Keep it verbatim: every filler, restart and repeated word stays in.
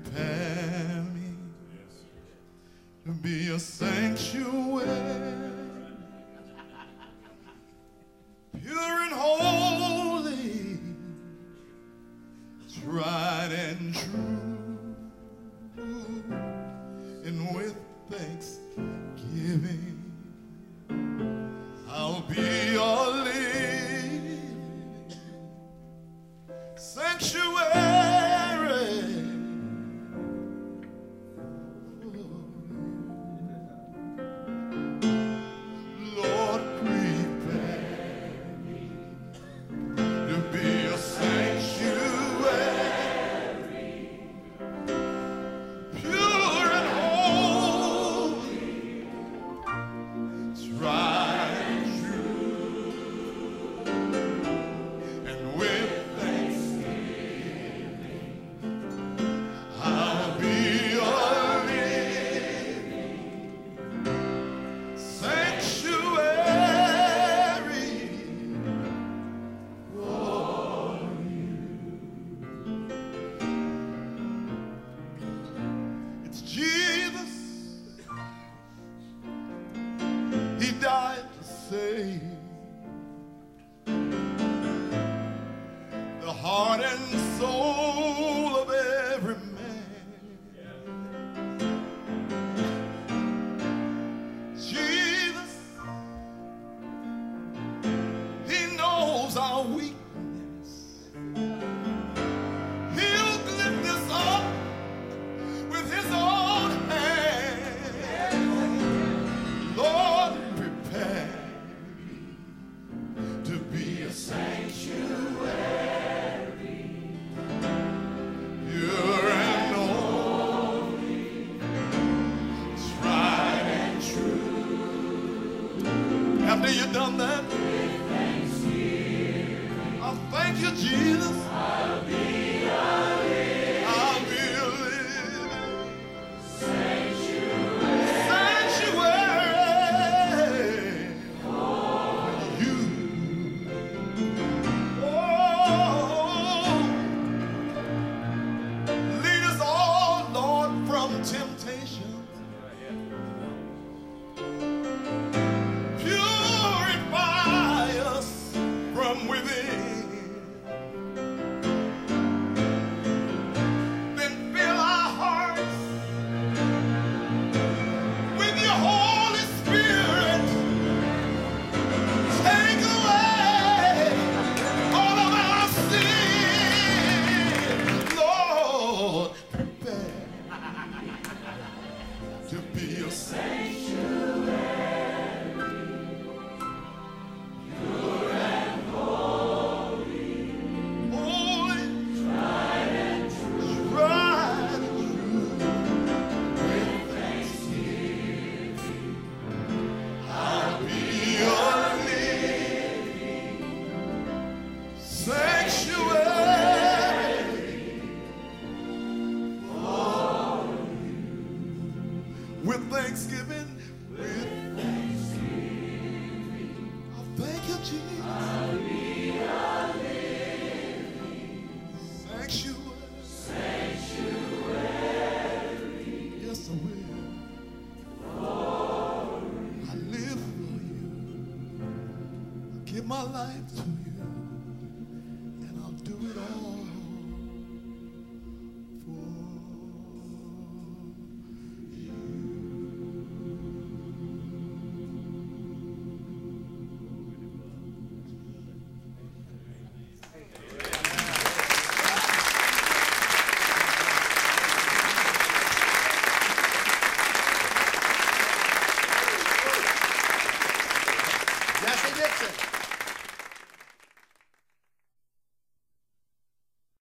Prepare me to be a sanctuary, pure and holy, tried and true, and with thanksgiving I'll be your living sanctuary. He died to save the heart and soul of every man. Jesus, he knows our weakness. He'll lift us up with his own hand. Lord, prepare to be a sanctuary, pure and holy, tried and true. After you've done that, with thanksgiving, I'll thank you, Jesus. I'll be a living, I'll be a living sanctuary. Sanctuary. Temptation, purify us from within, then fill our hearts with your Holy Spirit. Take away all of our sin, Lord. Prepare to be a sanctuary, pure and holy, holy, tried and true, tried and true. With thanksgiving, I'll be your living sanctuary. With thanksgiving, with thanksgiving, I'll thank you, Jesus. I'll be a living sanctuary, sanctuary. Yes, I will. I live for you. I give my life to you, and I'll do it all for Jesse Dixon.